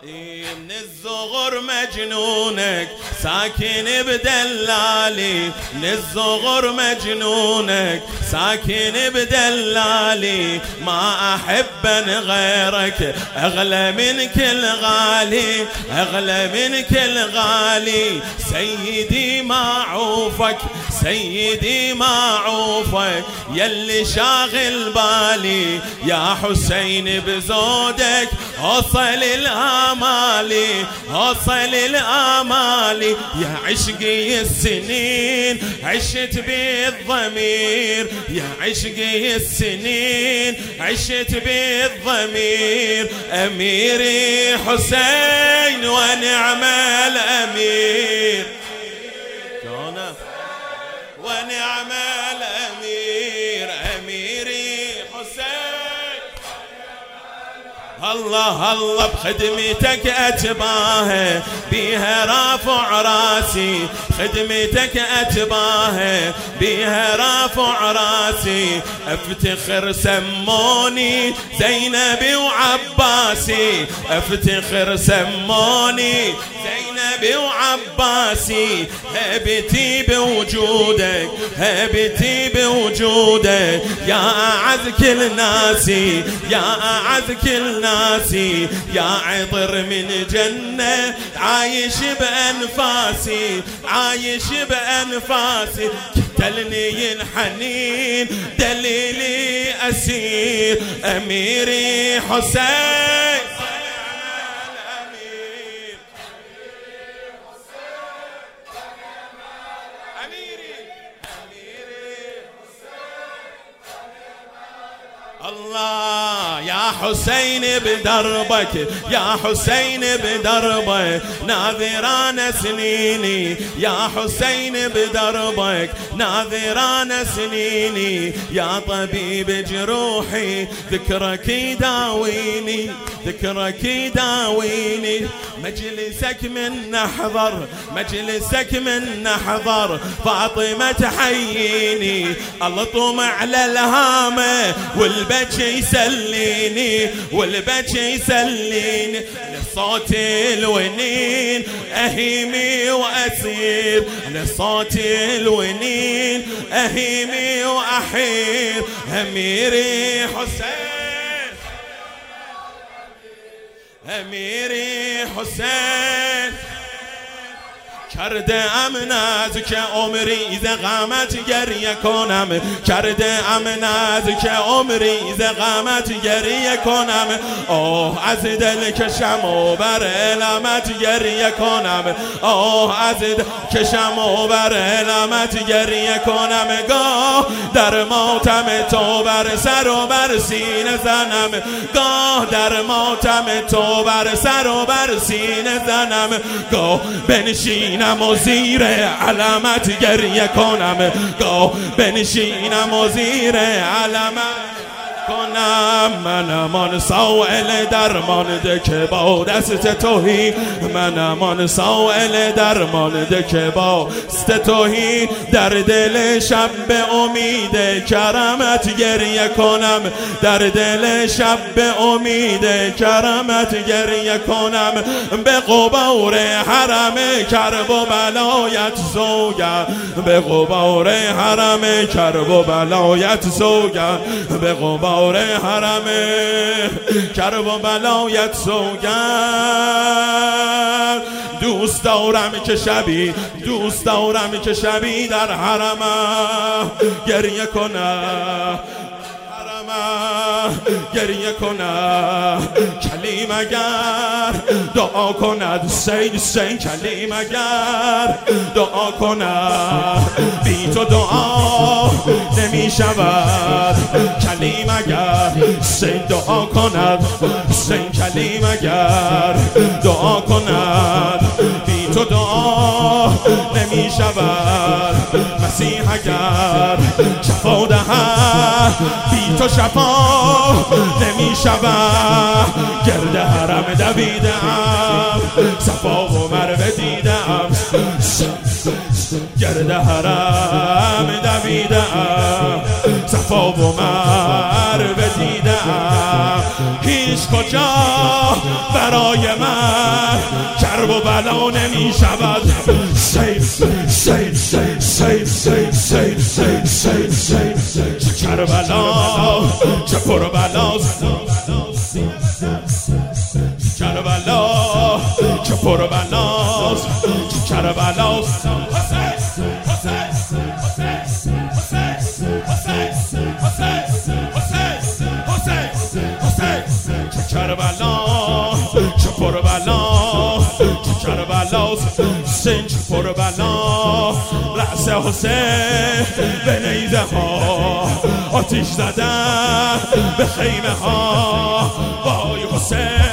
من الصغر مجنونك ساكن بدلالي، من الصغر مجنونك ساكن بدلالي، ما أحب غيرك أغلى منك الغالي، أغلى منك الغالي. سيدي معوفك سيدي معوفك يلي شاغل بالي، يا حسين بزودك أوصل الآمالي، أوصل الآمالي. يا عشقي السنين عشت بالضمير، يا عشقي السنين عشت بالضمير. أميري حسين ونعم الأمير، ونعم الأمير أميري حسين. الله الله بخدمتك أتباهى بيها رافع راسي، خدمتك أتباهى بيها رافع راسي. افتخر سموني زينب وعباسي، افتخر سموني زينب وعباسي. هبتي بوجودك هبتي بوجودك يا أعز كل ناسي، يا أعز كل ناسي. يا عطر من جنة عايش بأنفاسي، عايش بأنفاسي. قتلني الحنين دليلي أسير. أميري حسين الله. يا حسين بدربك يا حسين بدربك ناظران سنيني، يا حسين بدربك ناظران سنيني. يا طبيب جروحي ذكرك يداويني، ذكرك يداويني. مجلسك من نحضر مجلسك من نحضر فاطمة تحييني. الطم على الهامة والبكي يسليني، والبكي يسليني. لصوت الونين أهيمي وأسير، لصوت الونين أهيمي وأحير. أميري حسين أميري حسين. کرده ام نزدیک عمری ز غمت گریه کنم، کرده ام نزدیک عمری ز غمت گریه کنم. آه از دل کشم و بر علمت گریه کنم، آه از دل کشم و بر علمت گریه کنم. گاه در ماتم تو بر سر و بر سینه زنم، گاه در ماتم تو بر سر و بر سینه زنم. گاه بنشینم و زیر علامت گریه کنم، گاه بنشینم و زیر علامت کنم. منمان سائل درمانده که با دست توهی، منمان سائل درمانده که با دست توهی. در دل شب به امید کرمت گریه کنم، در دل شب به امید کرمت گریه کنم. به قبور حرم کرب و بلایت سوگم، به قبور حرم کرب و بلایت سوگم، به قبور حرم کرب و بلایت سوگند. دوست دارم که شبی دوست دارم که شبی در حرم گریه کنم، گریه کنم. کلیم اگر دعا کند سین سین، کلیم اگر دعا کند بی تو دعا نمی شود. کلیم اگر سین دعا کند سین، کلیم اگر دعا کند بی تو دعا نمی شود. مسیح اگر شفا دهد بی تو شفا نمی شود. گرد حرم دویدم صفا و مروه دیدم، گرد حرم دویدم صفا و مروه دیدم. بردم هیچ کجا برای من کرب و بلا نمی شود. چه کربلا چه پربلاست، کربلا چه پربلاست، کربلاست. کربلا چه پربلا، چه کربلاست، سنج پربلا. رأس حسین به نیزه ها آتیش زدن به خیمه ها. وای حسین